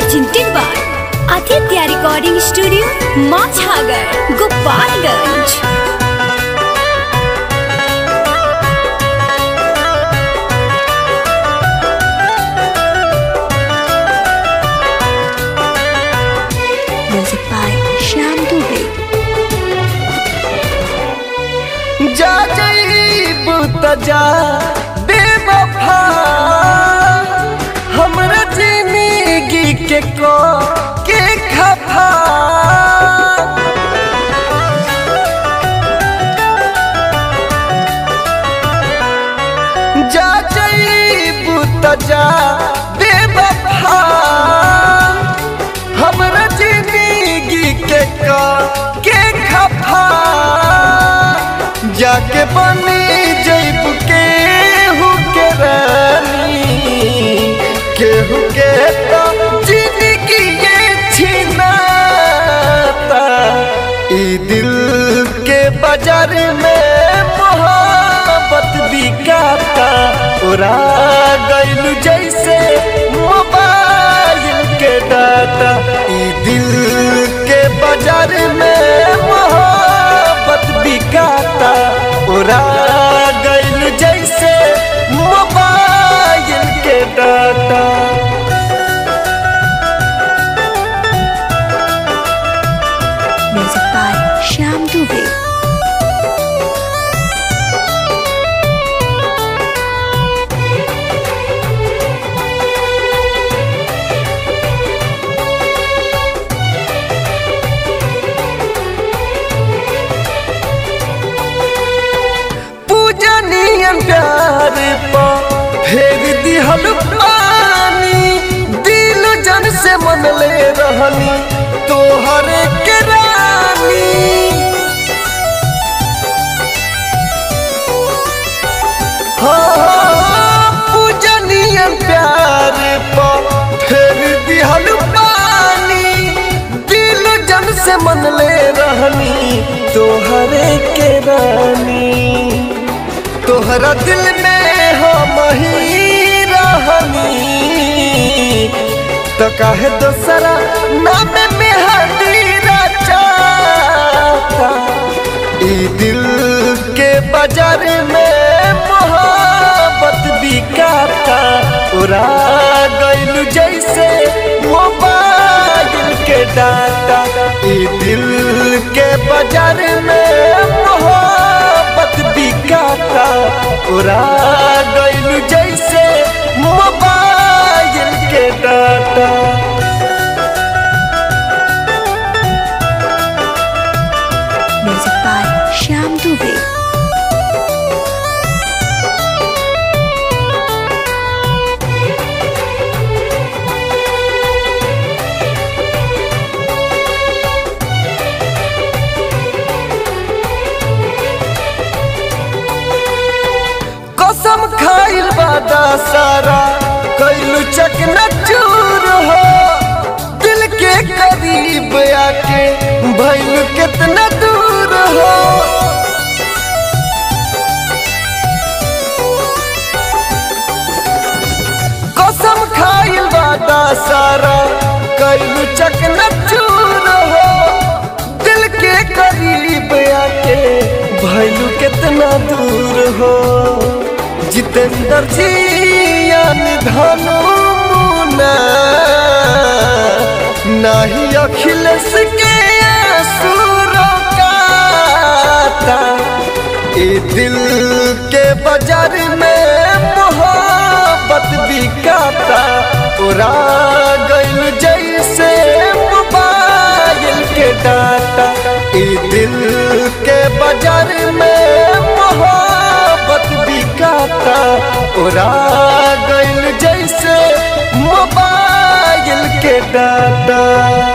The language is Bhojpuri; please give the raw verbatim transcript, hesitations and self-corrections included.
presented by Aditya Recording Studio, Machhagar, Gopalganj. Music by Shyam Dubey. जा जईब त जा बेवफा हमरा जिंदगी के को के खफा जा जईब त जा बेवफा हमरा जिंदगी के को के खफा जाके बनी जैब केहू के रानी केहू के तो जिंदगी ये छिनाता ई दिल के बाजार में मोहब्बत बिकाता उड़ा गइलू जैसे मोबाइल के डाटा ई दिल के बाजार में मोहब्बत बिकाता उड़ा गइल जैसे मोबाइल के data. Music by Shyam Dubey. प्यार पा फेर दिहल पानी दिल जन से मन ले रहनी तोहर के रानी हाँ पूजनीय प्यार पा फेर दिहल पानी दिल जन से मन ले रहनी तोहर के रानी तोहरा दिल में हम ही रहनी तो काहे दोसरा नाम में हदीरा चाहता ई दिल के बाजार में मोहब्बत बिकाता उड़ा गइलू जैसे मोबाइल के डाटा ई दिल के बाजार में मोहब्बत बिकाता उड़ा गइलू जैसे मोबाइल के data. Music by Shyam Dubey. कसम खाइल वादा सारा कइलू चकना चूर हो दिल के करीब आके भइलू कितना दूर हो कसम खाइल वादा सारा कइलू चकना चूर हो दिल के करीब आके भइलू कितना दूर हो जितेंद्र जी धनु मुना नहीं अखिलेश के आंसू काता ए दिल के बाजार में मोहब्बत बिकाता उड़ा गइल जैसे मोबाइल के डाटा ए दिल के बाजार में मोहब्बत बिकाता उड़ा गइल जैसे मोबाइल के डाटा।